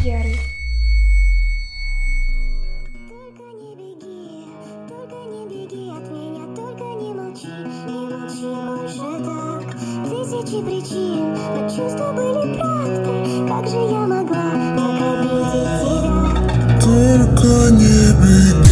Ярый. Только не беги от меня, только не молчи больше так. Тысячи причин, но чувства были правдой. Как же я могла так обидеть тебя? Только не беги.